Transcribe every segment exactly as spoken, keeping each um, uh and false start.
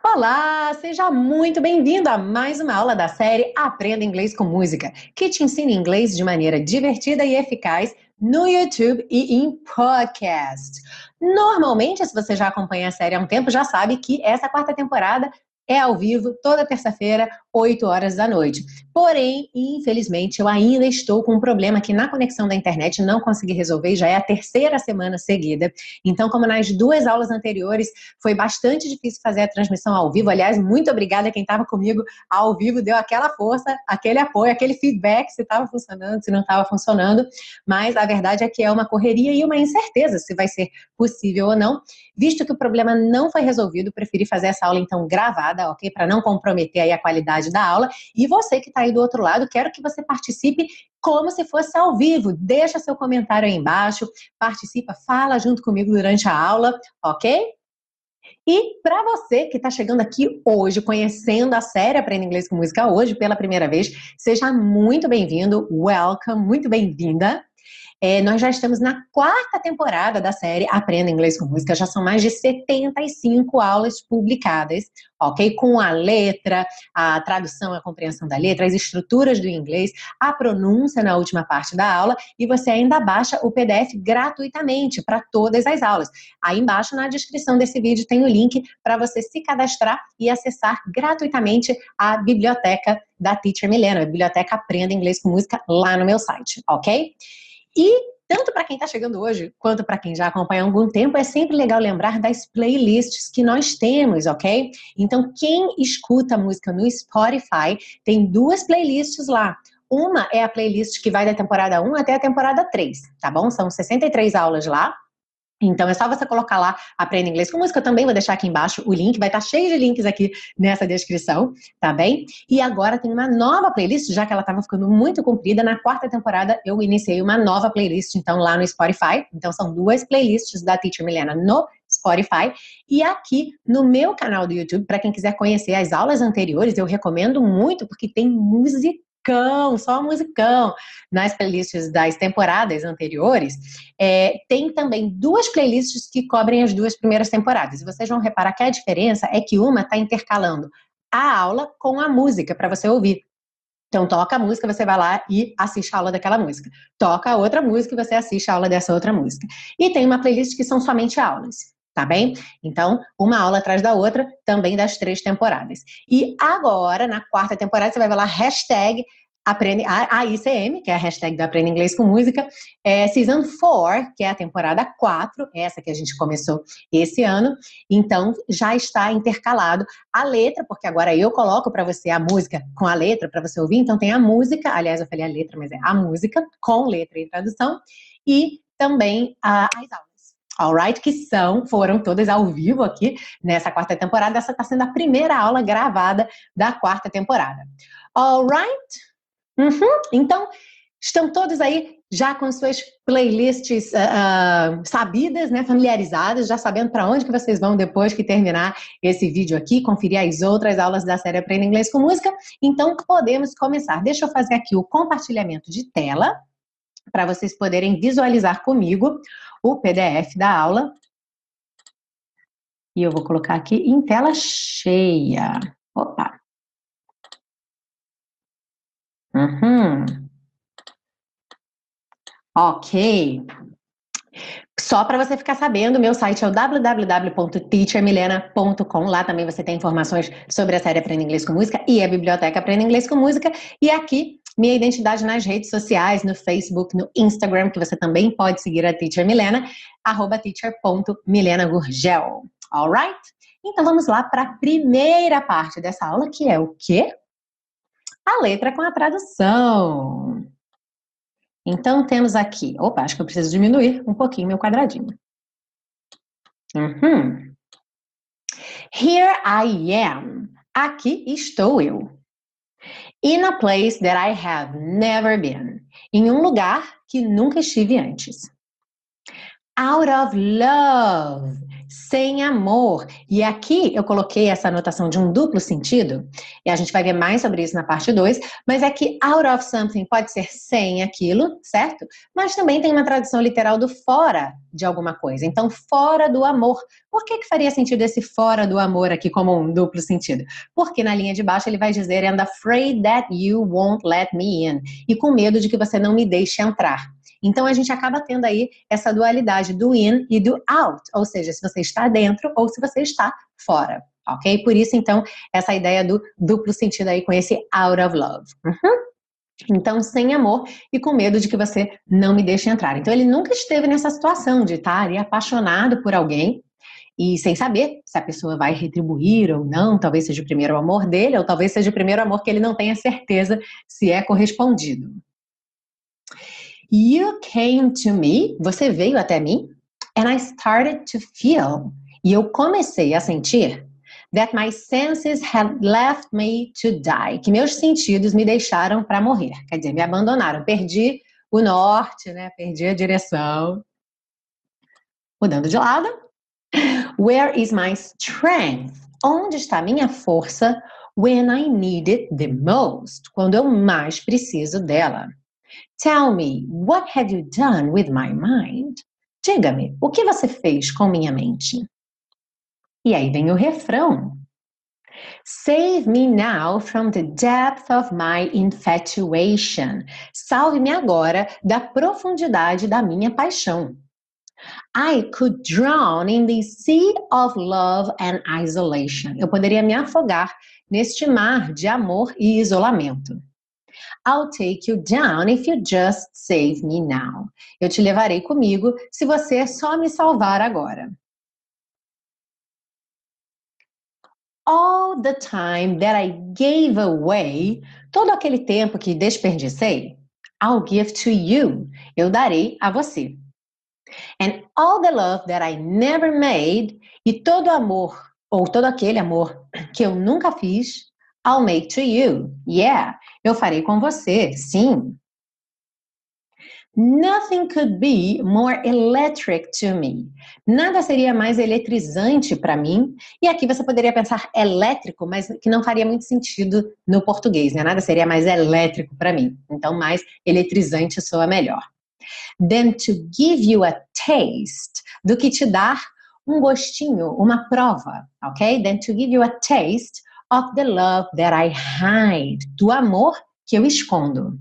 Olá, seja muito bem-vindo a mais uma aula da série Aprenda Inglês com Música, que te ensina inglês de maneira divertida e eficaz no YouTube e em podcast. Normalmente, se você já acompanha a série há um tempo, já sabe que essa quarta temporada é ao vivo, toda terça-feira, oito horas da noite. Porém, infelizmente, eu ainda estou com um problema aqui na conexão da internet, não consegui resolver, já é a terceira semana seguida. Então, como nas duas aulas anteriores, foi bastante difícil fazer a transmissão ao vivo. Aliás, muito obrigada a quem estava comigo ao vivo, deu aquela força, aquele apoio, aquele feedback se estava funcionando, se não estava funcionando. Mas a verdade é que é uma correria e uma incerteza se vai ser possível ou não. Visto que o problema não foi resolvido, preferi fazer essa aula então gravada, ok? Para não comprometer aí a qualidade da aula. E você que está aí do outro lado, quero que você participe como se fosse ao vivo. Deixa seu comentário aí embaixo, participa, fala junto comigo durante a aula, ok? E para você que está chegando aqui hoje, conhecendo a série Aprenda Inglês com Música hoje pela primeira vez, seja muito bem-vindo, welcome, muito bem-vinda. É, nós já estamos na quarta temporada da série Aprenda Inglês com Música, já são mais de setenta e cinco aulas publicadas, ok? Com a letra, a tradução, a compreensão da letra, as estruturas do inglês, a pronúncia na última parte da aula, e você ainda baixa o P D F gratuitamente para todas as aulas. Aí embaixo na descrição desse vídeo tem o link para você se cadastrar e acessar gratuitamente a biblioteca da Teacher Milena, a biblioteca Aprenda Inglês com Música lá no meu site, ok? E tanto para quem está chegando hoje, quanto para quem já acompanha há algum tempo, é sempre legal lembrar das playlists que nós temos, ok? Então, quem escuta música no Spotify, tem duas playlists lá. Uma é a playlist que vai da temporada um até a temporada três, tá bom? São sessenta e três aulas lá. Então, é só você colocar lá, Aprenda Inglês com Música. Eu também vou deixar aqui embaixo o link, vai estar cheio de links aqui nessa descrição, tá bem? E agora tem uma nova playlist, já que ela estava ficando muito comprida. Na quarta temporada, eu iniciei uma nova playlist, então, lá no Spotify. Então, são duas playlists da Teacher Milena no Spotify. E aqui no meu canal do YouTube, para quem quiser conhecer as aulas anteriores, eu recomendo muito, porque tem música. Só musicão nas playlists das temporadas anteriores. É, tem também duas playlists que cobrem as duas primeiras temporadas. E vocês vão reparar que a diferença é que uma está intercalando a aula com a música para você ouvir. Então, toca a música, você vai lá e assiste a aula daquela música. Toca a outra música e você assiste a aula dessa outra música. E tem uma playlist que são somente aulas. Tá bem? Então, uma aula atrás da outra, também das três temporadas. E agora, na quarta temporada, você vai ver lá, hashtag Aprende, a I C M, que é a hashtag da Aprenda Inglês com Música, é Season quatro, que é a temporada quatro, essa que a gente começou esse ano. Então, já está intercalado a letra, porque agora eu coloco para você a música com a letra para você ouvir. Então, tem a música, aliás, eu falei a letra, mas é a música com letra e tradução, e também a, as aulas. Alright, que são, foram todas ao vivo aqui nessa quarta temporada. Essa está sendo a primeira aula gravada da quarta temporada. Alright? Uhum. Então, estão todos aí já com suas playlists uh, uh, sabidas, né, familiarizadas, já sabendo para onde que vocês vão depois que terminar esse vídeo aqui, conferir as outras aulas da série Aprenda Inglês com Música. Então, podemos começar. Deixa eu fazer aqui o compartilhamento de tela, para vocês poderem visualizar comigo o P D F da aula. E eu vou colocar aqui em tela cheia. Opa! Uhum. Ok. Só para você ficar sabendo, meu site é o w w w ponto teacher milena ponto com. Lá também você tem informações sobre a série Aprenda Inglês com Música e a biblioteca Aprenda Inglês com Música. E aqui, minha identidade nas redes sociais, no Facebook, no Instagram, que você também pode seguir a Teacher Milena, arroba teacher ponto milena gurgel. Alright? Então vamos lá para a primeira parte dessa aula, que é o quê? A letra com a tradução. Então, temos aqui... Opa, acho que eu preciso diminuir um pouquinho meu quadradinho. Uhum. Here I am. Aqui estou eu. In a place that I have never been. Em um lugar que nunca estive antes. Out of love. sem amor. E aqui eu coloquei essa anotação de um duplo sentido, e a gente vai ver mais sobre isso na parte dois, mas é que out of something pode ser sem aquilo, certo? Mas também tem uma tradução literal do fora de alguma coisa. Então, fora do amor. Por que que faria sentido esse fora do amor aqui como um duplo sentido? Porque na linha de baixo ele vai dizer and afraid that you won't let me in. E com medo de que você não me deixe entrar. Então, a gente acaba tendo aí essa dualidade do in e do out, ou seja, se você está dentro ou se você está fora, ok? Por isso, então, essa ideia do duplo sentido aí com esse out of love. Uhum. Então, sem amor e com medo de que você não me deixe entrar. Então, ele nunca esteve nessa situação de estar ali apaixonado por alguém e sem saber se a pessoa vai retribuir ou não, talvez seja o primeiro amor dele, ou talvez seja o primeiro amor que ele não tenha certeza se é correspondido. You came to me, você veio até mim, and I started to feel, e eu comecei a sentir, that my senses had left me to die, que meus sentidos me deixaram para morrer, quer dizer, me abandonaram, perdi o norte, né, perdi a direção. Mudando de lado. Where is my strength? Onde está minha força when I need it the most? Quando eu mais preciso dela. Tell me, what have you done with my mind? Diga-me, o que você fez com minha mente? E aí vem o refrão. Save me now from the depth of my infatuation. Salve-me agora da profundidade da minha paixão. I could drown in the sea of love and isolation. Eu poderia me afogar neste mar de amor e isolamento. I'll take you down if you just save me now. Eu te levarei comigo se você só me salvar agora. All the time that I gave away, todo aquele tempo que desperdicei, I'll give to you. Eu darei a você. And all the love that I never made, e todo amor, ou todo aquele amor que eu nunca fiz, I'll make to you. Yeah, eu farei com você, sim. Nothing could be more electric to me. Nada seria mais eletrizante para mim. E aqui você poderia pensar elétrico, mas que não faria muito sentido no português, né? Nada seria mais elétrico para mim. Então, mais eletrizante soa melhor. Than to give you a taste, do que te dar um gostinho, uma prova, ok? Than to give you a taste of the love that I hide, do amor que eu escondo.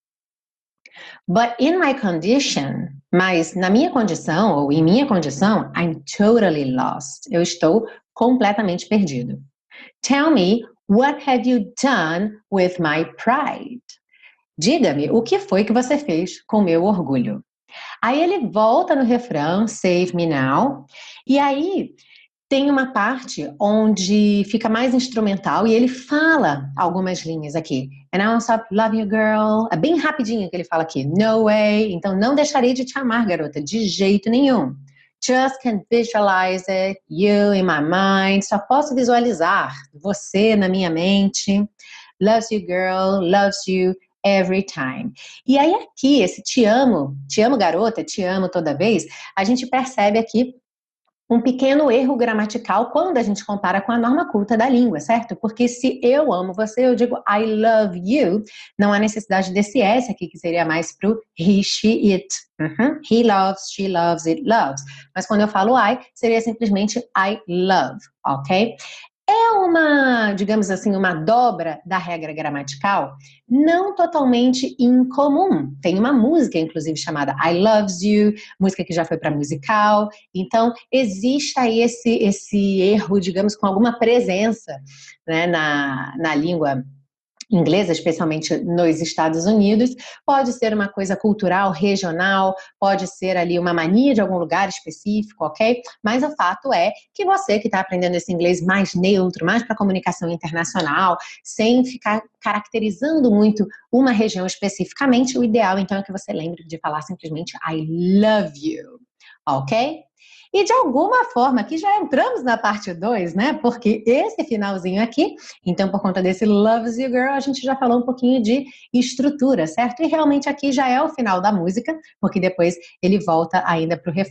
But in my condition, mas na minha condição, ou em minha condição, I'm totally lost. Eu estou completamente perdido. Tell me, what have you done with my pride? Diga-me, o que foi que você fez com meu orgulho? Aí ele volta no refrão, save me now, e aí tem uma parte onde fica mais instrumental e ele fala algumas linhas aqui. And I'll stop loving you, girl. É bem rapidinho que ele fala aqui. No way. Então, não deixarei de te amar, garota, de jeito nenhum. Just can't visualize it. You in my mind. Só posso visualizar você na minha mente. Loves you, girl. Loves you every time. E aí aqui, esse te amo, te amo, garota, te amo toda vez, a gente percebe aqui um pequeno erro gramatical quando a gente compara com a norma culta da língua, certo? Porque se eu amo você, eu digo I love you, não há necessidade desse S aqui, que seria mais pro he, she, it. Uhum. He loves, she loves, it loves. Mas quando eu falo I, seria simplesmente I love, ok? É uma, digamos assim, uma dobra da regra gramatical não totalmente incomum. Tem uma música, inclusive, chamada I Loves You, música que já foi para musical. Então, existe aí esse, esse erro, digamos, com alguma presença, né, na, na língua inglesa, especialmente nos Estados Unidos. Pode ser uma coisa cultural, regional, pode ser ali uma mania de algum lugar específico, ok? Mas o fato é que você que está aprendendo esse inglês mais neutro, mais para comunicação internacional, sem ficar caracterizando muito uma região especificamente, o ideal então é que você lembre de falar simplesmente I love you, ok? E de alguma forma, aqui já entramos na parte dois, né? Porque esse finalzinho aqui, então por conta desse Loves You Girl, a gente já falou um pouquinho de estrutura, certo? E realmente aqui já é o final da música, porque depois ele volta ainda para o refrão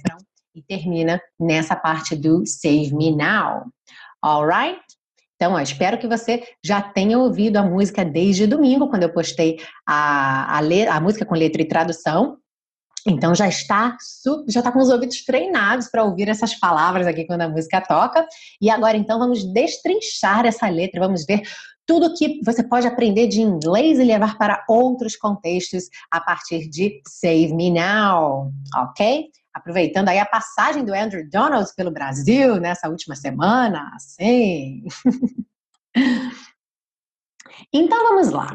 e termina nessa parte do Save Me Now. Alright? Então, ó, espero que você já tenha ouvido a música desde domingo, quando eu postei a, a, le- a música com letra e tradução. Então já está, já está com os ouvidos treinados para ouvir essas palavras aqui quando a música toca. E agora então vamos destrinchar essa letra, vamos ver tudo que você pode aprender de inglês e levar para outros contextos a partir de Save Me Now, ok? Aproveitando aí a passagem do Andrew Donald pelo Brasil nessa última semana, sim. Então vamos lá.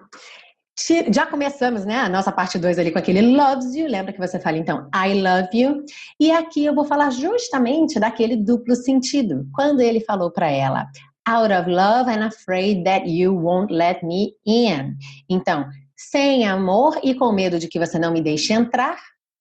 Já começamos, né, a nossa parte dois ali com aquele loves you, lembra que você fala então I love you, e aqui eu vou falar justamente daquele duplo sentido, quando ele falou para ela out of love and afraid that you won't let me in, então, sem amor e com medo de que você não me deixe entrar.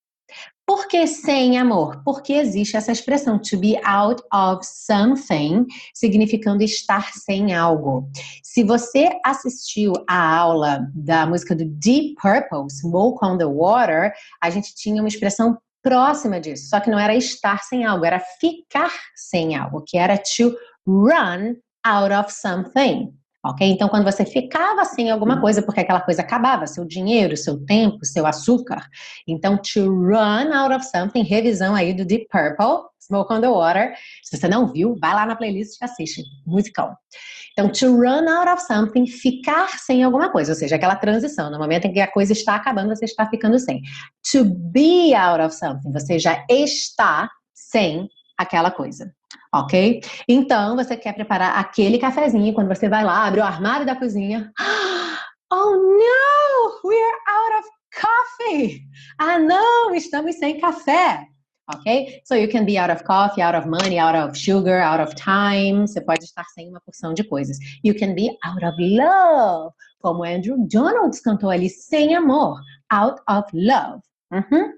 Por que sem amor? Porque existe essa expressão to be out of something, significando estar sem algo. Se você assistiu à aula da música do Deep Purple, Smoke on the Water, a gente tinha uma expressão próxima disso, só que não era estar sem algo, era ficar sem algo, que era to run out of something. Ok? Então, quando você ficava sem alguma coisa, porque aquela coisa acabava, seu dinheiro, seu tempo, seu açúcar. Então, to run out of something, revisão aí do Deep Purple, Smoke on the Water. Se você não viu, vai lá na playlist e assiste, musicão. Então, to run out of something, ficar sem alguma coisa, ou seja, aquela transição, no momento em que a coisa está acabando, você está ficando sem. To be out of something, você já está sem aquela coisa. Ok? Então, você quer preparar aquele cafezinho, quando você vai lá, abre o armário da cozinha. Oh, no! We're out of coffee! Ah, não! Estamos sem café! Ok? So, you can be out of coffee, out of money, out of sugar, out of time. Você pode estar sem uma porção de coisas. You can be out of love. Como Andrew Donald cantou ali, sem amor. Out of love. Uhum.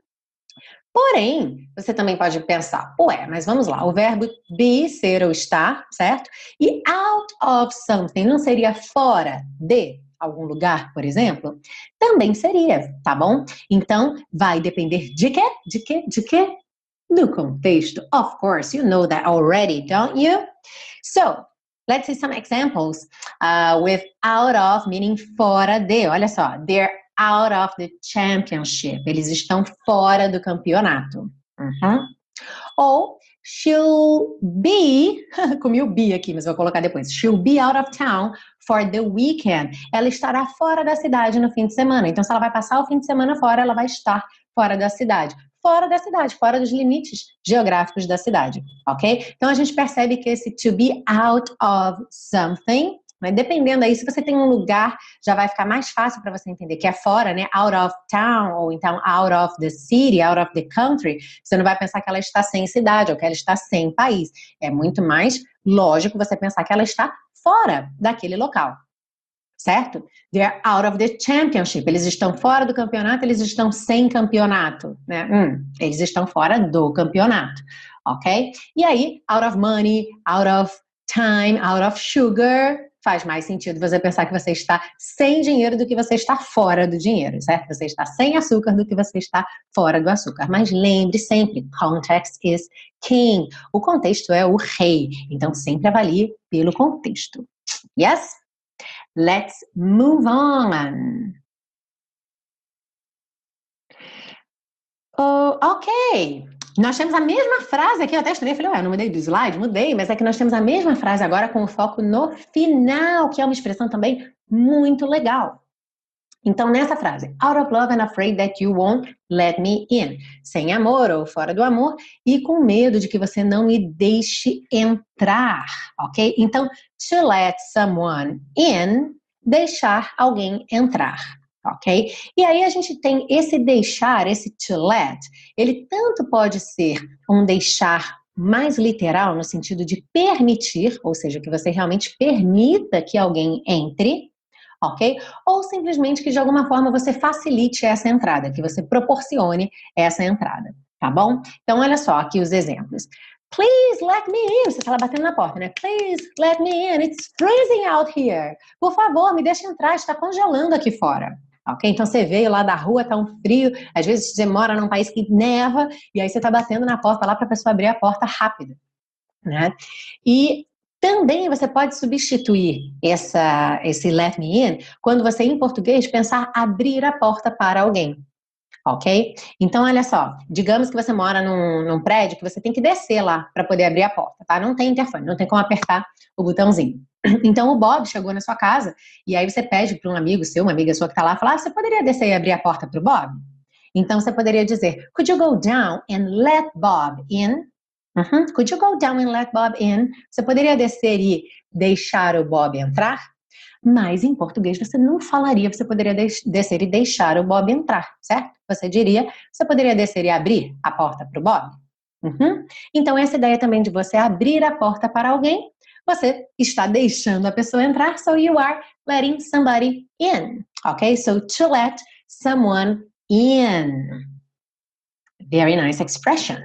Porém, você também pode pensar, ué, mas vamos lá, o verbo be, ser ou estar, certo? E out of something não seria fora de algum lugar, por exemplo? Também seria, tá bom? Então, vai depender de quê? De quê? De quê? Do contexto. Of course, you know that already, don't you? So, let's see some examples uh, with out of, meaning fora de. Olha só, they're out of the championship. Eles estão fora do campeonato. Uhum. Ou she'll be, comi o be aqui, mas vou colocar depois. She'll be out of town for the weekend. Ela estará fora da cidade no fim de semana. Então, se ela vai passar o fim de semana fora, ela vai estar fora da cidade. Fora da cidade, fora dos limites geográficos da cidade, ok? Então, a gente percebe que esse to be out of something, mas dependendo aí, se você tem um lugar, já vai ficar mais fácil para você entender que é fora, né? Out of town, ou então out of the city, out of the country. Você não vai pensar que ela está sem cidade, ou que ela está sem país. É muito mais lógico você pensar que ela está fora daquele local. Certo? They're out of the championship. Eles estão fora do campeonato, eles estão sem campeonato, né? Hum, eles estão fora do campeonato, ok? E aí, out of money, out of time, out of sugar, faz mais sentido você pensar que você está sem dinheiro do que você está fora do dinheiro, certo? Você está sem açúcar do que você está fora do açúcar. Mas lembre sempre, context is king. O contexto é o rei, então sempre avalie pelo contexto. Yes? Let's move on. Oh, ok. Nós temos a mesma frase aqui, eu até estranhei, falei, ué, não mudei do slide? Mudei, mas é que nós temos a mesma frase agora com o foco no final, que é uma expressão também muito legal. Então, nessa frase, out of love and afraid that you won't let me in. Sem amor ou fora do amor e com medo de que você não me deixe entrar, ok? Então, to let someone in, deixar alguém entrar, ok? E aí a gente tem esse deixar, esse to let, ele tanto pode ser um deixar mais literal, no sentido de permitir, ou seja, que você realmente permita que alguém entre, ok? Ou simplesmente que de alguma forma você facilite essa entrada, que você proporcione essa entrada, tá bom? Então, olha só aqui os exemplos. Please let me in. Você está lá batendo na porta, né? Please let me in. It's freezing out here. Por favor, me deixe entrar. Está congelando aqui fora. ok? Então você veio lá da rua, tá um frio, às vezes você mora num país que neva, e aí você tá batendo na porta lá para a pessoa abrir a porta rápido, né? E também você pode substituir essa, esse let me in quando você, em português, pensar abrir a porta para alguém. Ok? Então, olha só, digamos que você mora num, num prédio que você tem que descer lá para poder abrir a porta, tá? Não tem interfone, não tem como apertar o botãozinho. Então, o Bob chegou na sua casa e aí você pede para um amigo seu, uma amiga sua que tá lá, falar, ah, você poderia descer e abrir a porta para o Bob? Então, você poderia dizer, could you go down and let Bob in? Uhum. Could you go down and let Bob in? Você poderia descer e deixar o Bob entrar? Mas em português você não falaria, você poderia descer e deixar o Bob entrar, certo? Você diria, você poderia descer e abrir a porta para o Bob? Uhum. Então essa ideia também de você abrir a porta para alguém, você está deixando a pessoa entrar, so you are letting somebody in, ok? So to let someone in. Very nice expression.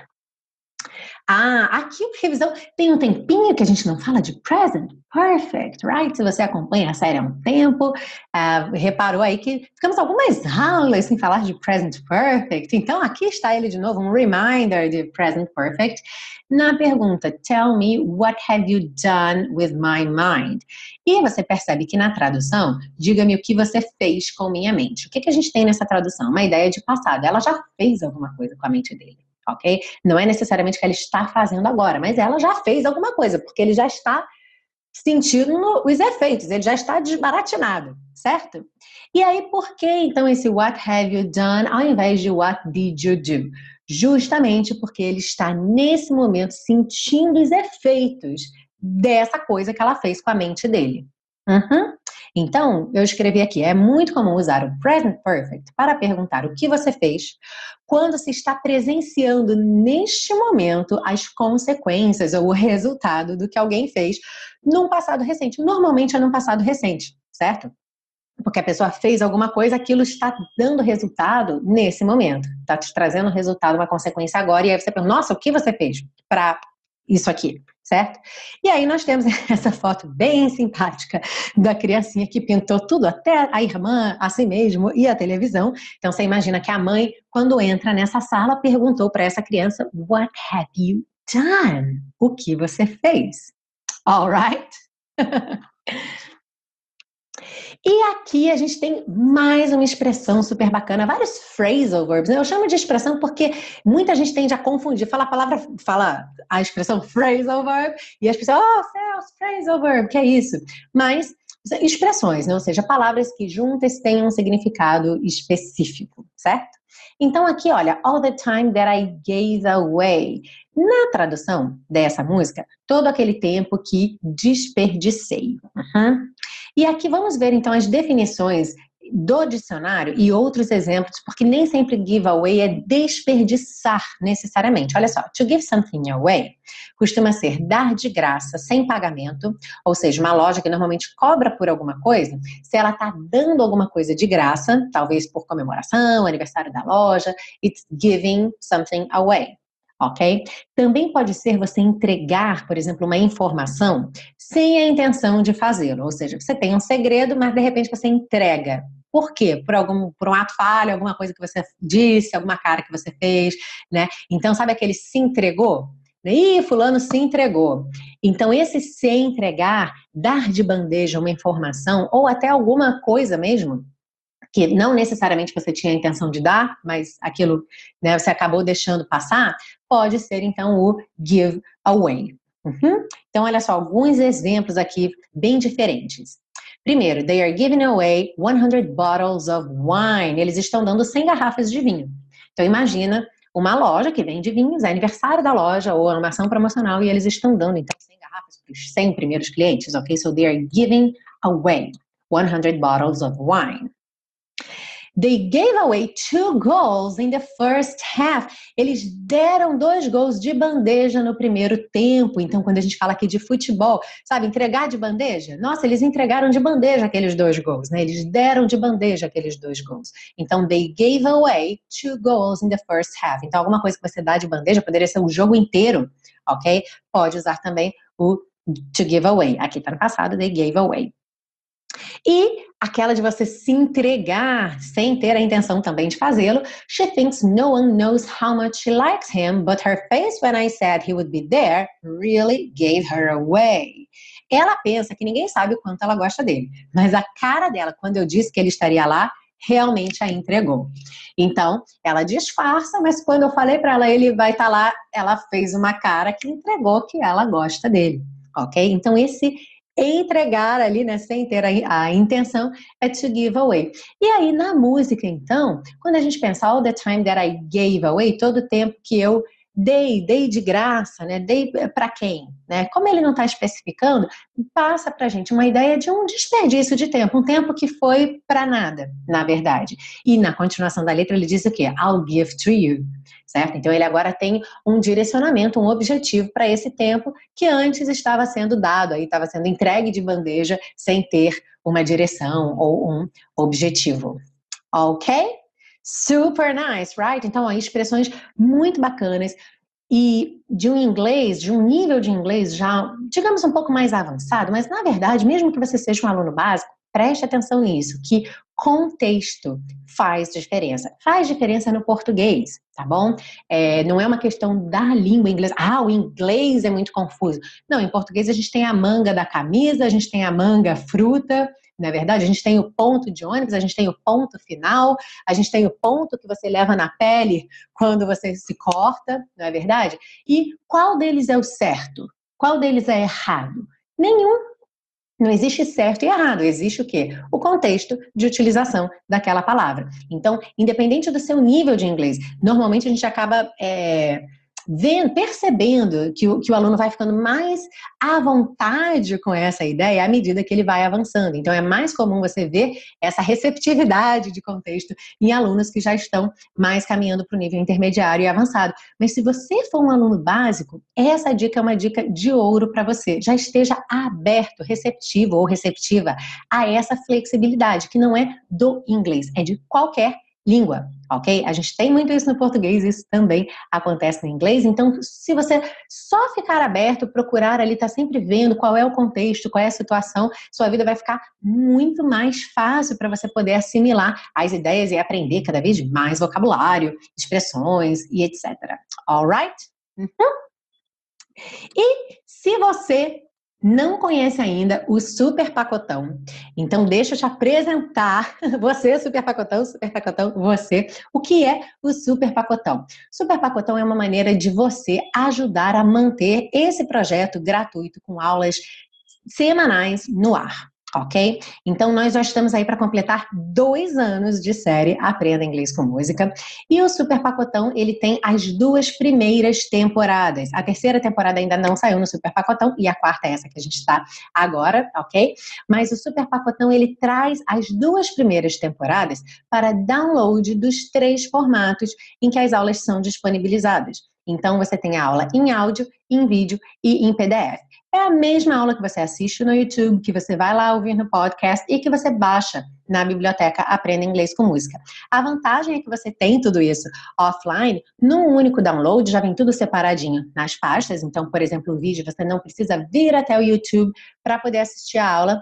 Ah, aqui uma revisão, tem um tempinho que a gente não fala de present perfect, right? Se você acompanha a série há um tempo, uh, reparou aí que ficamos algumas aulas sem falar de present perfect. Então aqui está ele de novo, um reminder de present perfect. Na pergunta, tell me what have you done with my mind? E você percebe que na tradução, diga-me o que você fez com minha mente. O que, que a gente tem nessa tradução? Uma ideia de passado. Ela já fez alguma coisa com a mente dele. Ok? Não é necessariamente que ela está fazendo agora, mas ela já fez alguma coisa, porque ele já está sentindo os efeitos, ele já está desbaratinado, certo? E aí, por que então esse what have you done ao invés de what did you do? Justamente porque ele está nesse momento sentindo os efeitos dessa coisa que ela fez com a mente dele. Uhum. Então, eu escrevi aqui, é muito comum usar o present perfect para perguntar o que você fez quando se está presenciando neste momento as consequências ou o resultado do que alguém fez num passado recente. Normalmente é num passado recente, certo? Porque a pessoa fez alguma coisa, aquilo está dando resultado nesse momento. Está te trazendo resultado, uma consequência agora, e aí você pergunta, nossa, o que você fez para isso aqui, certo? E aí nós temos essa foto bem simpática da criancinha que pintou tudo, até a irmã, a si mesmo e a televisão. Então você imagina que a mãe, quando entra nessa sala, perguntou para essa criança, what have you done? O que você fez? All right? E aqui a gente tem mais uma expressão super bacana, vários phrasal verbs, né? Eu chamo de expressão porque muita gente tende a confundir, fala a palavra, fala a expressão phrasal verb, e as pessoas, oh, Celso, phrasal verb, que é isso? Mas expressões, né? Ou seja, palavras que juntas têm um significado específico, certo? Então aqui, olha, all the time that I gave away. Na tradução dessa música, todo aquele tempo que desperdicei. Uhum. E aqui vamos ver então as definições do dicionário e outros exemplos, porque nem sempre give away é desperdiçar necessariamente. Olha só, to give something away costuma ser dar de graça, sem pagamento, ou seja, uma loja que normalmente cobra por alguma coisa, se ela está dando alguma coisa de graça, talvez por comemoração, aniversário da loja, it's giving something away. Ok? Também pode ser você entregar, por exemplo, uma informação sem a intenção de fazê-lo, ou seja, você tem um segredo, mas de repente você entrega. Por quê? Por algum, por um ato falho, alguma coisa que você disse, alguma cara que você fez, né? Então, sabe aquele se entregou? Ih, fulano se entregou. Então, esse se entregar, dar de bandeja uma informação ou até alguma coisa mesmo, que não necessariamente você tinha a intenção de dar, mas aquilo, né, você acabou deixando passar, pode ser então o give away. Uhum. Então, olha só, alguns exemplos aqui bem diferentes. Primeiro, they are giving away one hundred bottles of wine. Eles estão dando cem garrafas de vinho. Então, imagina uma loja que vende vinhos, é aniversário da loja ou uma ação promocional e eles estão dando, então, cem garrafas para os cem primeiros clientes, ok? So, they are giving away one hundred bottles of wine. They gave away two goals in the first half. Eles deram dois gols de bandeja no primeiro tempo. Então, quando a gente fala aqui de futebol, sabe, entregar de bandeja? Nossa, eles entregaram de bandeja aqueles dois gols, né? Eles deram de bandeja aqueles dois gols. Então, they gave away two goals in the first half. Então, alguma coisa que você dá de bandeja poderia ser o jogo inteiro, ok? Pode usar também o to give away. Aqui está no passado, they gave away. E aquela de você se entregar sem ter a intenção também de fazê-lo. She thinks no one knows how much she likes him, but her face when I said he would be there really gave her away. Ela pensa que ninguém sabe o quanto ela gosta dele, mas a cara dela, quando eu disse que ele estaria lá, realmente a entregou. Então, ela disfarça, mas quando eu falei para ela, ele vai estar lá, ela fez uma cara que entregou que ela gosta dele, ok? Então, esse entregar ali, né, sem ter a, a intenção, é to give away. E aí, na música, então, quando a gente pensa all the time that I gave away, todo o tempo que eu dei, dei de graça, né, dei para quem, né? Como ele não está especificando, passa para a gente uma ideia de um desperdício de tempo, um tempo que foi para nada, na verdade. E na continuação da letra ele diz o quê? I'll give to you, certo? Então ele agora tem um direcionamento, um objetivo para esse tempo que antes estava sendo dado, aí estava sendo entregue de bandeja sem ter uma direção ou um objetivo. Ok? Super nice, right? Então, ó, expressões muito bacanas e de um inglês, de um nível de inglês já, digamos, um pouco mais avançado, mas na verdade, mesmo que você seja um aluno básico, preste atenção nisso, que contexto faz diferença. Faz diferença no português, tá bom? É, não é uma questão da língua inglesa. Ah, o inglês é muito confuso. Não, em português a gente tem a manga da camisa, a gente tem a manga fruta, não é verdade? A gente tem o ponto de ônibus, a gente tem o ponto final, a gente tem o ponto que você leva na pele quando você se corta, não é verdade? E qual deles é o certo? Qual deles é errado? Nenhum. Não existe certo e errado, existe o quê? O contexto de utilização daquela palavra. Então, independente do seu nível de inglês, normalmente a gente acaba é, vendo, percebendo que o, que o aluno vai ficando mais à vontade com essa ideia à medida que ele vai avançando. Então, é mais comum você ver essa receptividade de contexto em alunos que já estão mais caminhando para o nível intermediário e avançado. Mas se você for um aluno básico, essa dica é uma dica de ouro para você. Já esteja aberto, receptivo ou receptiva a essa flexibilidade, que não é do inglês, é de qualquer língua, ok? A gente tem muito isso no português, isso também acontece no inglês, então se você só ficar aberto, procurar ali, tá sempre vendo qual é o contexto, qual é a situação, sua vida vai ficar muito mais fácil para você poder assimilar as ideias e aprender cada vez mais vocabulário, expressões e etcétera. Alright? Uhum. E se você não conhece ainda o Super Pacotão, então deixa eu te apresentar, você Super Pacotão, Super Pacotão, você, o que é o Super Pacotão? Super Pacotão é uma maneira de você ajudar a manter esse projeto gratuito com aulas semanais no ar. Ok? Então, nós já estamos aí para completar dois anos de série Aprenda Inglês com Música. E o Super Pacotão, ele tem as duas primeiras temporadas. A terceira temporada ainda não saiu no Super Pacotão e a quarta é essa que a gente está agora, ok? Mas o Super Pacotão, ele traz as duas primeiras temporadas para download dos três formatos em que as aulas são disponibilizadas. Então, você tem a aula em áudio, em vídeo e em P D F. É a mesma aula que você assiste no YouTube, que você vai lá ouvir no podcast e que você baixa na biblioteca Aprenda Inglês com Música. A vantagem é que você tem tudo isso offline, num único download, já vem tudo separadinho nas pastas. Então, por exemplo, o vídeo, você não precisa vir até o YouTube para poder assistir a aula.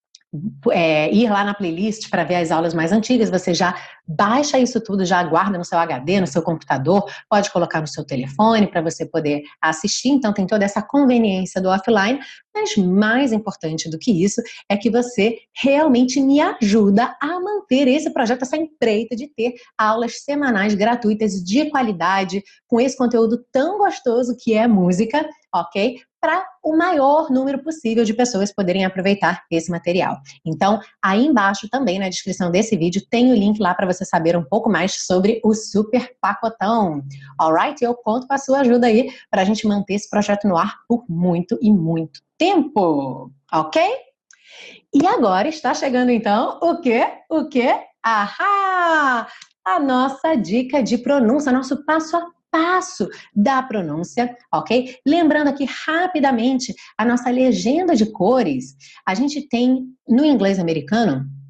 É, ir lá na playlist para ver as aulas mais antigas, você já baixa isso tudo, já guarda no seu H D, no seu computador, pode colocar no seu telefone para você poder assistir, então tem toda essa conveniência do offline, mas mais importante do que isso é que você realmente me ajuda a manter esse projeto, essa empreita de ter aulas semanais gratuitas de qualidade, com esse conteúdo tão gostoso que é música, ok? Para o maior número possível de pessoas poderem aproveitar esse material. Então, aí embaixo também na descrição desse vídeo tem o link lá para você saber um pouco mais sobre o Super Pacotão. Alright? Eu conto com a sua ajuda aí para a gente manter esse projeto no ar por muito e muito tempo. Ok? E agora está chegando então o quê? O quê? Ahá! A nossa dica de pronúncia, nosso passo a passo da pronúncia, ok? Lembrando aqui rapidamente a nossa legenda de cores. A gente tem no inglês americano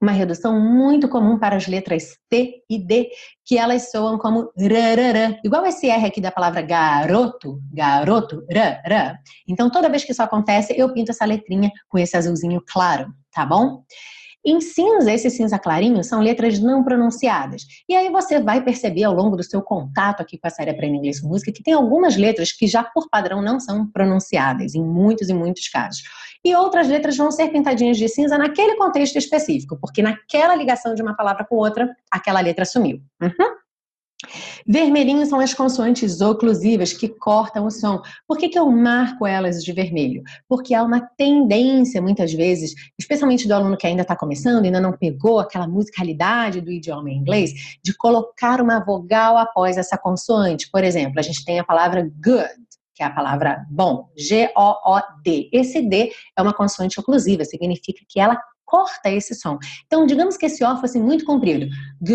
uma redução muito comum para as letras T e D, que elas soam como rararã, igual esse R aqui da palavra garoto, garoto, ra, ra. Então, toda vez que isso acontece, eu pinto essa letrinha com esse azulzinho claro, tá bom? Em cinza, esse cinza clarinho são letras não pronunciadas. E aí você vai perceber ao longo do seu contato aqui com a série Aprenda Inglês com Música que tem algumas letras que já por padrão não são pronunciadas, em muitos e muitos casos. E outras letras vão ser pintadinhas de cinza naquele contexto específico, porque naquela ligação de uma palavra com outra, aquela letra sumiu. Uhum. Vermelhinho são as consoantes oclusivas que cortam o som. Por que que eu marco elas de vermelho? Porque há uma tendência, muitas vezes, especialmente do aluno que ainda está começando, ainda não pegou aquela musicalidade do idioma inglês, de colocar uma vogal após essa consoante. Por exemplo, a gente tem a palavra good, que é a palavra bom, G O O D. Esse D é uma consoante oclusiva, significa que ela corta esse som. Então, digamos que esse O fosse muito comprido.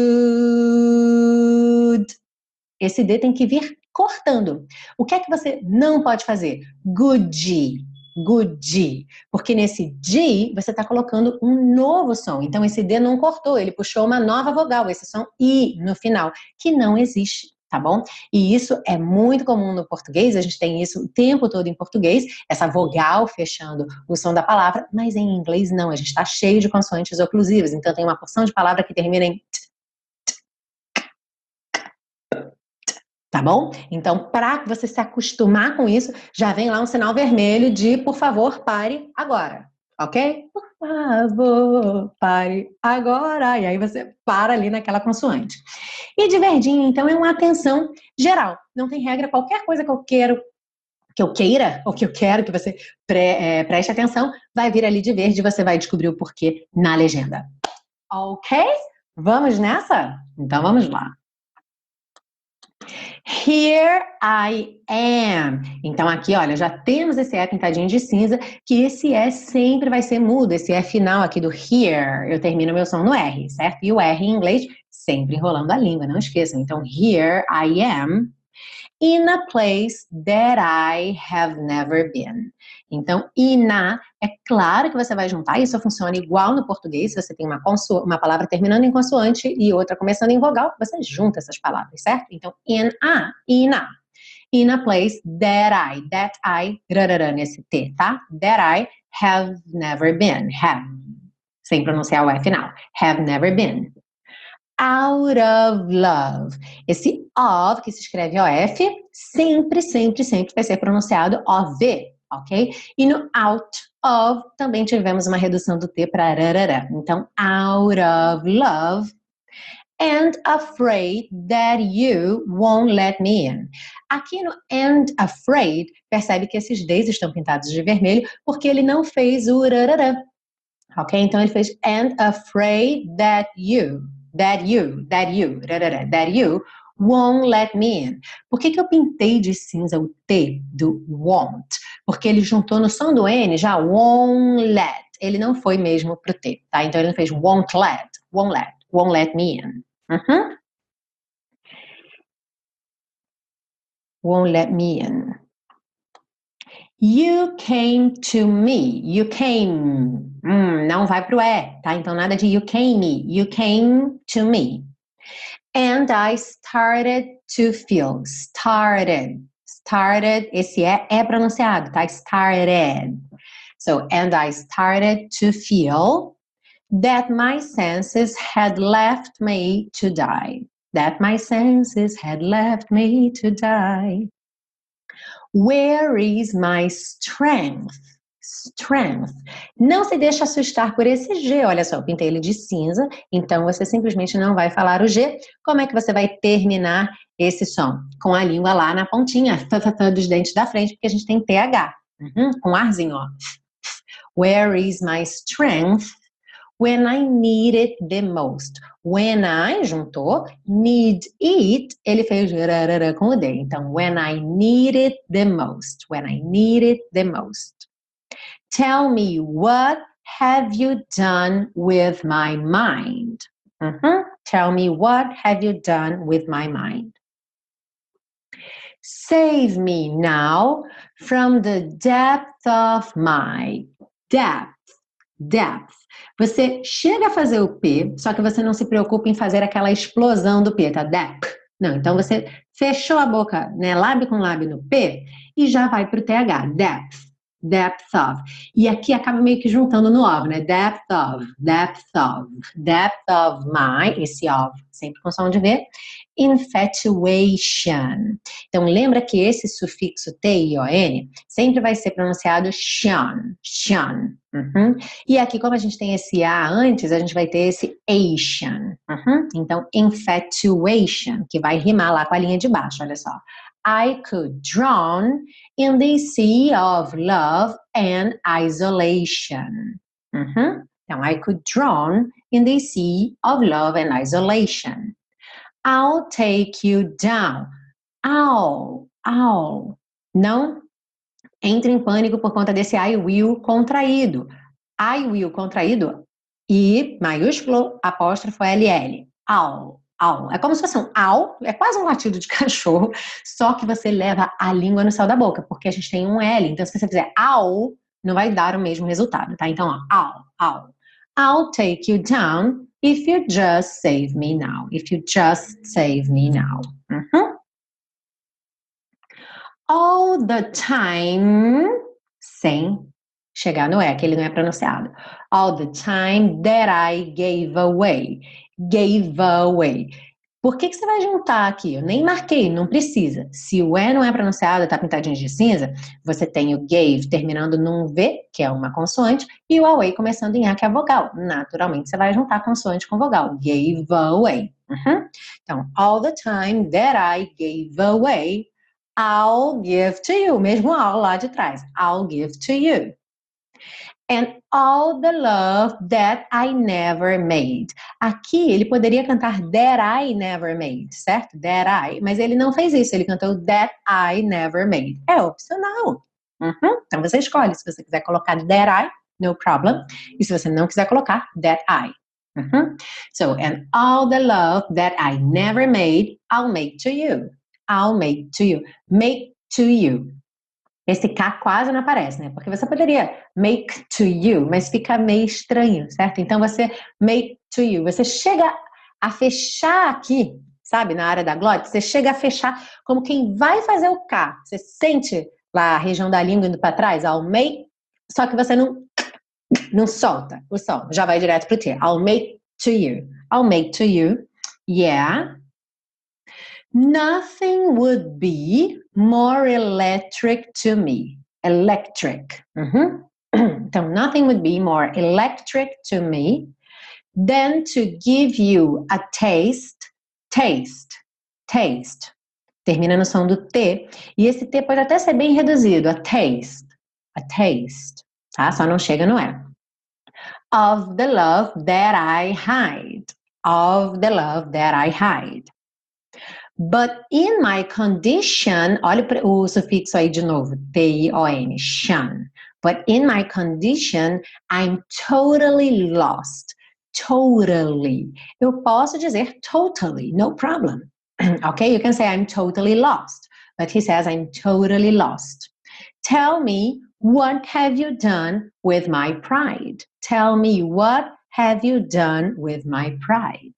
Good. Esse D tem que vir cortando. O que é que você não pode fazer? Good. Good. Porque nesse G você está colocando um novo som. Então, esse D não cortou, ele puxou uma nova vogal, esse som I no final, que não existe. Tá bom? E isso é muito comum no português, a gente tem isso o tempo todo em português, essa vogal fechando o som da palavra, mas em inglês não, a gente está cheio de consoantes oclusivas, então tem uma porção de palavra que termina em t, t, t, tá bom? Então, para você se acostumar com isso, já vem lá um sinal vermelho de, por favor, pare agora, ok? Por favor, pare agora. E aí você para ali naquela consoante. E de verdinho, então, é uma atenção geral. Não tem regra, qualquer coisa que eu quero, que eu queira, ou que eu quero que você pre, é, preste atenção, vai vir ali de verde e você vai descobrir o porquê na legenda. Ok? Vamos nessa? Então vamos lá. Here I am. Então aqui, olha, já temos esse E pintadinho de cinza, que esse E sempre vai ser mudo, esse E final aqui do here, eu termino meu som no R, certo? E o R em inglês, sempre enrolando a língua, não esqueçam. Então, here I am in a place that I have never been. Então, ina, é claro que você vai juntar, isso funciona igual no português, se você tem uma, uma palavra terminando em consoante e outra começando em vogal, você junta essas palavras, certo? Então, in a, ina. In a place that I, that I, rarará nesse T, tá? That I have never been, have, sem pronunciar o E final, have never been. Out of love. Esse of, que se escreve O F, sempre, sempre, sempre vai ser pronunciado O V, ok? E no out of também tivemos uma redução do T para rarará. Então, out of love and afraid that you won't let me in. Aqui no and afraid, percebe que esses Ds estão pintados de vermelho porque ele não fez o rarará, ok? Então, ele fez and afraid that you That you, that you, that you won't let me in. Por que que eu pintei de cinza o T do won't? Porque ele juntou no som do N já won't let. Ele não foi mesmo pro T, tá? Então ele não fez won't let, won't let, won't let me in. Uhum. Won't let me in. You came to me. You came. Hum, não vai pro E, tá? Então nada de you came. You came to me. And I started to feel. Started. Started. Esse E é pronunciado, tá? Started. So, and I started to feel that my senses had left me to die. That my senses had left me to die. Where is my strength? Strength. Não se deixe assustar por esse G. Olha só, eu pintei ele de cinza, então você simplesmente não vai falar o G. Como é que você vai terminar esse som? Com a língua lá na pontinha dos dentes da frente, porque a gente tem T H. Uhum, com arzinho, ó. Where is my strength? When I need it the most. When I, juntou, need it, ele fez rarara com o D. Então, when I need it the most. When I need it the most. Tell me, what have you done with my mind? Uh-huh. Tell me, what have you done with my mind? Save me now from the depth of my depth. depth. Você chega a fazer o P, só que você não se preocupa em fazer aquela explosão do P, tá? Depth. Não, então você fechou a boca, né, lábio com lábio no P e já vai para o T H, depth. Depth of. E aqui acaba meio que juntando no of, né? Depth of, depth of, depth of my, esse of, sempre com som de V, infatuation. Então, lembra que esse sufixo T I O N sempre vai ser pronunciado shan, shan. Uhum. E aqui, como a gente tem esse A antes, a gente vai ter esse Asian. Uhum. Então, infatuation, que vai rimar lá com a linha de baixo, olha só. I could drown in the sea of love and isolation. Uhum. Então, I could drown in the sea of love and isolation. I'll take you down. I'll, I'll. Não entre em pânico por conta desse I will contraído. I will contraído, I maiúsculo, apóstrofo L L. I'll. Au. É como se fosse um au, é quase um latido de cachorro, só que você leva a língua no céu da boca, porque a gente tem um L, então se você fizer au, não vai dar o mesmo resultado, tá? Então, ó, au, au. I'll take you down if you just save me now. If you just save me now. Uhum. All the time, sem chegar no E, que ele não é pronunciado. All the time that I gave away. Gave away. Por que que você vai juntar aqui? Eu nem marquei, não precisa. Se o E não é pronunciado, tá pintadinho de cinza, você tem o gave terminando num V, que é uma consoante, e o away começando em A, que é a vogal. Naturalmente, você vai juntar consoante com vogal. Gave away. Uhum. Então, all the time that I gave away, I'll give to you. Mesmo all lá de trás. I'll give to you. And all the love that I never made. Aqui ele poderia cantar that I never made, certo? That I, mas ele não fez isso, ele cantou that I never made. É opcional. Uhum. Então você escolhe, se você quiser colocar that I, no problem. E se você não quiser colocar, that I. Uhum. So, and all the love that I never made, I'll make to you. I'll make to you. Make to you. Esse K quase não aparece, né? Porque você poderia make to you, mas fica meio estranho, certo? Então você make to you. Você chega a fechar aqui, sabe? Na área da glote, você chega a fechar como quem vai fazer o K. Você sente lá a região da língua indo para trás, I'll make, só que você não, não solta o som, já vai direto pro T. I'll make to you. I'll make to you. Yeah. Nothing would be more electric to me. Electric. Uhum. Então, nothing would be more electric to me than to give you a taste. Taste. Taste. Termina no som do T. E esse T pode até ser bem reduzido. A taste. A taste. Tá? Só não chega no E. Of the love that I hide. Of the love that I hide. But in my condition, olha o sufixo aí de novo, T I O N, shan. But in my condition, I'm totally lost. Totally. Eu posso dizer totally, no problem. Okay, you can say I'm totally lost. But he says I'm totally lost. Tell me, what have you done with my pride? Tell me, what have you done with my pride?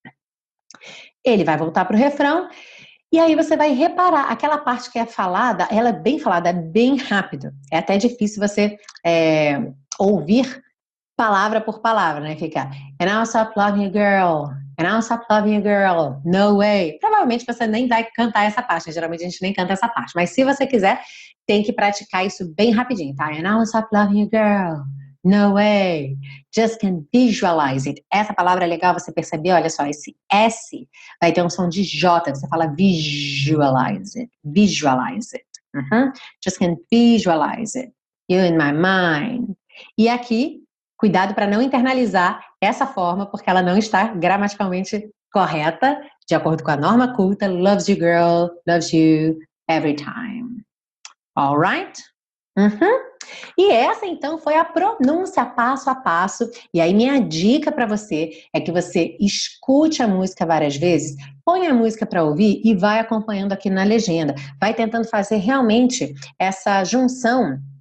Ele vai voltar para o refrão e aí você vai reparar, aquela parte que é falada, ela é bem falada, é bem rápido. É até difícil você é, ouvir palavra por palavra, né? Fica, and I'll stop loving you, girl. And I'll stop loving you, girl. No way. Provavelmente você nem vai cantar essa parte, né? Geralmente a gente nem canta essa parte. Mas se você quiser, tem que praticar isso bem rapidinho, tá? And I'll stop loving you, girl. No way. Just can visualize it. Essa palavra é legal você perceber, olha só, esse S vai ter um som de J, você fala visualize it. Visualize it. Uh-huh. Just can visualize it. You in my mind. E aqui, cuidado para não internalizar essa forma, porque ela não está gramaticalmente correta, de acordo com a norma culta, loves you girl, loves you every time. Alright? Uhum. E essa, então, foi a pronúncia passo a passo. E aí, minha dica para você é que você escute a música várias vezes, põe a música para ouvir e vai acompanhando aqui na legenda. Vai tentando fazer realmente essa junção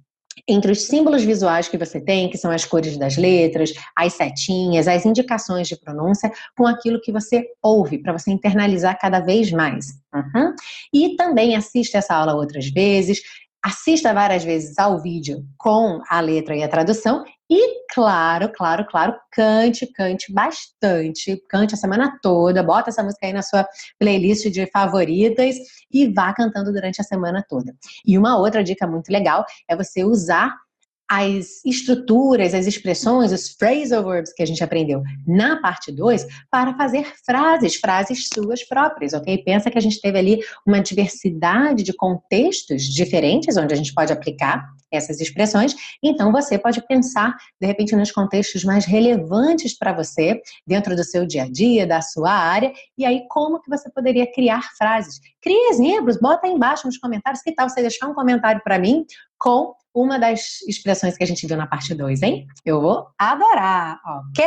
entre os símbolos visuais que você tem, que são as cores das letras, as setinhas, as indicações de pronúncia, com aquilo que você ouve, para você internalizar cada vez mais. Uhum. E também assista essa aula outras vezes, assista várias vezes ao vídeo com a letra e a tradução e, claro, claro, claro, cante, cante bastante, cante a semana toda, bota essa música aí na sua playlist de favoritas e vá cantando durante a semana toda. E uma outra dica muito legal é você usar as estruturas, as expressões, os phrasal verbs que a gente aprendeu na parte dois para fazer frases, frases suas próprias, ok? Pensa que a gente teve ali uma diversidade de contextos diferentes onde a gente pode aplicar essas expressões, então você pode pensar, de repente, nos contextos mais relevantes para você, dentro do seu dia a dia, da sua área, e aí como que você poderia criar frases. Crie exemplos, bota aí embaixo nos comentários, que tal você deixar um comentário para mim com uma das expressões que a gente viu na parte dois, hein? Eu vou adorar, ok?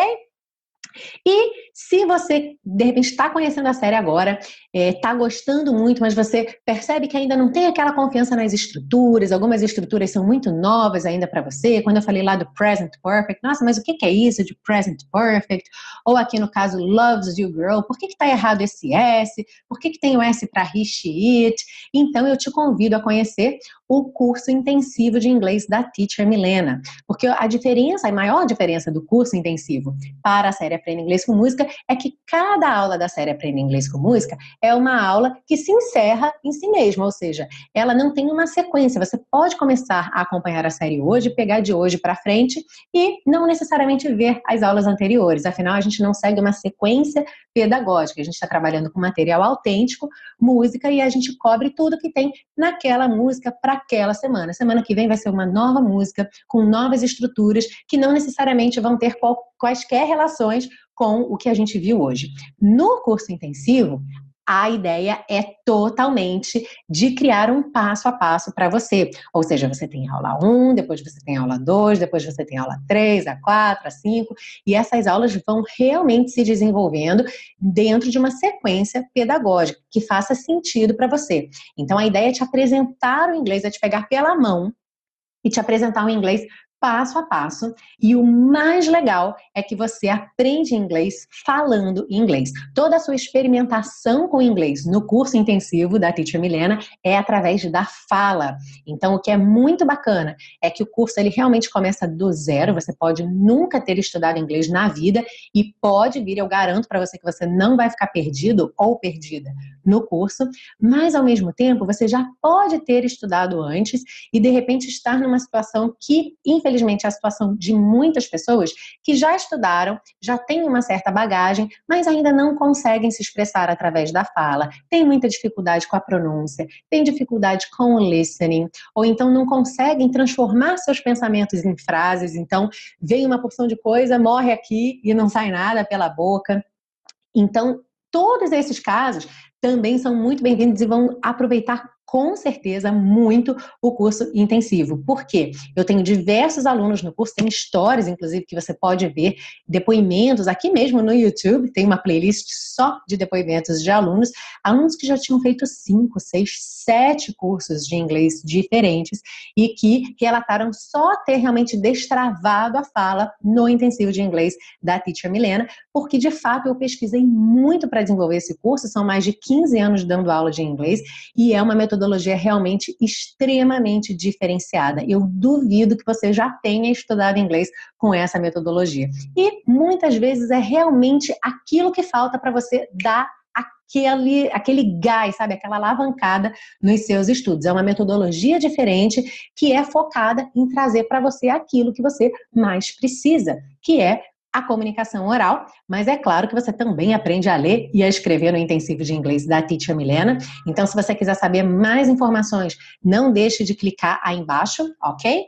E se você, de repente, está conhecendo a série agora, está é, gostando muito, mas você percebe que ainda não tem aquela confiança nas estruturas, algumas estruturas são muito novas ainda para você, quando eu falei lá do Present Perfect, nossa, mas o que é isso de Present Perfect? Ou aqui no caso, Loves You Girl, por que está errado esse S? Por que, que tem o S para he, she, it? Então eu te convido a conhecer o curso intensivo de inglês da Teacher Milena, porque a diferença, a maior diferença do curso intensivo para a série Aprenda Inglês com Música é que cada aula da série Aprenda Inglês com Música é uma aula que se encerra em si mesma, ou seja, ela não tem uma sequência. Você pode começar a acompanhar a série hoje, pegar de hoje para frente e não necessariamente ver as aulas anteriores, afinal a gente não segue uma sequência pedagógica, a gente está trabalhando com material autêntico, música, e a gente cobre tudo que tem naquela música para aquela semana. Semana que vem vai ser uma nova música, com novas estruturas, que não necessariamente vão ter qual, quaisquer relações com o que a gente viu hoje. No curso intensivo, a ideia é totalmente de criar um passo a passo para você. Ou seja, você tem aula um, depois você tem aula dois, depois você tem aula três, a quatro, a cinco, e essas aulas vão realmente se desenvolvendo dentro de uma sequência pedagógica que faça sentido para você. Então, a ideia é te apresentar o inglês, é te pegar pela mão e te apresentar o inglês passo a passo, e o mais legal é que você aprende inglês falando inglês. Toda a sua experimentação com inglês no curso intensivo da Teacher Milena é através da fala. Então, o que é muito bacana é que o curso ele realmente começa do zero, você pode nunca ter estudado inglês na vida e pode vir, eu garanto para você que você não vai ficar perdido ou perdida no curso, mas ao mesmo tempo você já pode ter estudado antes e de repente estar numa situação que, infelizmente, Infelizmente, é a situação de muitas pessoas que já estudaram, já têm uma certa bagagem, mas ainda não conseguem se expressar através da fala, tem muita dificuldade com a pronúncia, tem dificuldade com o listening, ou então não conseguem transformar seus pensamentos em frases, então vem uma porção de coisa, morre aqui e não sai nada pela boca. Então, todos esses casos também são muito bem-vindos e vão aproveitar com certeza muito o curso intensivo. Por quê? Eu tenho diversos alunos no curso, tem histórias, inclusive, que você pode ver, depoimentos aqui mesmo no YouTube, tem uma playlist só de depoimentos de alunos, alunos que já tinham feito cinco, seis, sete cursos de inglês diferentes e que relataram só ter realmente destravado a fala no intensivo de inglês da Teacher Milena, porque de fato eu pesquisei muito para desenvolver esse curso, são mais de quinze anos dando aula de inglês e é uma metodologia realmente extremamente diferenciada. Eu duvido que você já tenha estudado inglês com essa metodologia. E muitas vezes é realmente aquilo que falta para você dar aquele, aquele gás, sabe? Aquela alavancada nos seus estudos. É uma metodologia diferente que é focada em trazer para você aquilo que você mais precisa, que é a comunicação oral, mas é claro que você também aprende a ler e a escrever no intensivo de inglês da Teacher Milena. Então, se você quiser saber mais informações, não deixe de clicar aí embaixo, ok?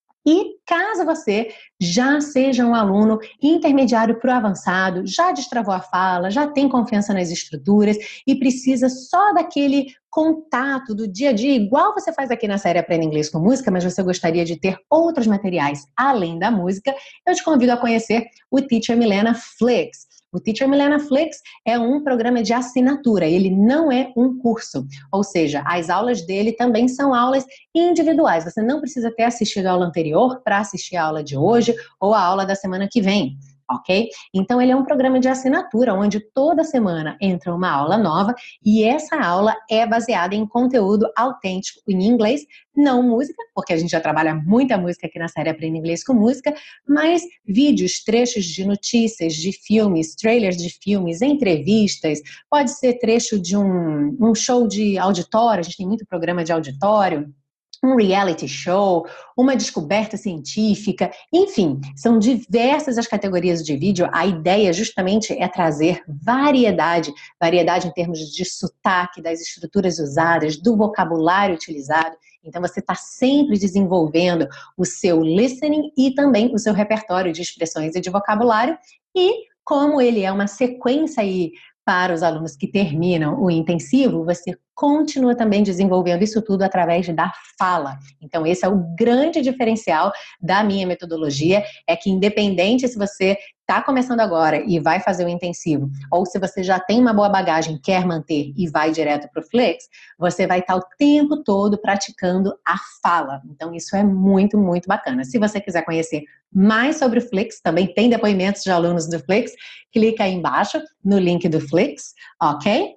E caso você já seja um aluno intermediário para o avançado, já destravou a fala, já tem confiança nas estruturas e precisa só daquele contato do dia a dia, igual você faz aqui na série Aprenda Inglês com Música, mas você gostaria de ter outros materiais além da música, eu te convido a conhecer o Teacher Milena Flix. O Teacher Milena Flix é um programa de assinatura, ele não é um curso, ou seja, as aulas dele também são aulas individuais, você não precisa ter assistido a aula anterior para assistir a aula de hoje ou a aula da semana que vem. Ok? Então ele é um programa de assinatura onde toda semana entra uma aula nova e essa aula é baseada em conteúdo autêntico em inglês, não música, porque a gente já trabalha muita música aqui na série Aprenda Inglês com Música, mas vídeos, trechos de notícias, de filmes, trailers de filmes, entrevistas, pode ser trecho de um, um show de auditório, a gente tem muito programa de auditório, um reality show, uma descoberta científica, enfim, são diversas as categorias de vídeo. A ideia justamente é trazer variedade, variedade em termos de sotaque, das estruturas usadas, do vocabulário utilizado. Então você está sempre desenvolvendo o seu listening e também o seu repertório de expressões e de vocabulário. E como ele é uma sequência aí para os alunos que terminam o intensivo, você continua também desenvolvendo isso tudo através da fala. Então, esse é o grande diferencial da minha metodologia, é que independente se você está começando agora e vai fazer o intensivo, ou se você já tem uma boa bagagem, quer manter e vai direto para o Flix, você vai estar o tempo todo praticando a fala. Então, isso é muito, muito bacana. Se você quiser conhecer mais sobre o Flix, também tem depoimentos de alunos do Flix, clica aí embaixo no link do Flix, ok?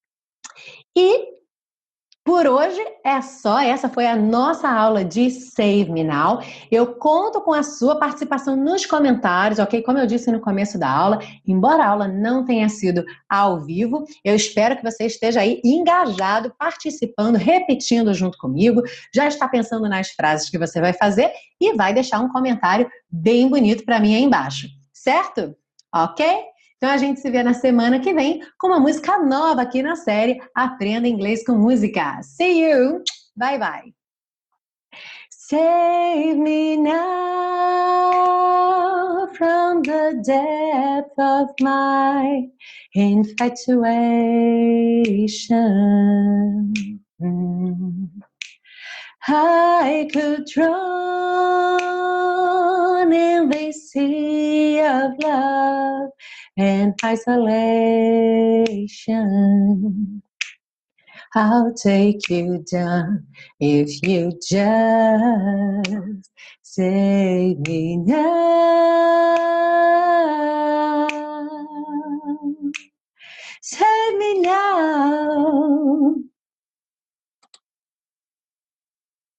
E por hoje é só, essa foi a nossa aula de Save Me Now. Eu conto com a sua participação nos comentários, ok? Como eu disse no começo da aula, embora a aula não tenha sido ao vivo, eu espero que você esteja aí engajado, participando, repetindo junto comigo, já está pensando nas frases que você vai fazer e vai deixar um comentário bem bonito para mim aí embaixo, certo? Ok? Então a gente se vê na semana que vem com uma música nova aqui na série Aprenda Inglês com Música. See you! Bye bye! Save me now from the depth of my infatuation. I could drown in this sea of love and isolation. I'll take you down if you just save me now. Save me now.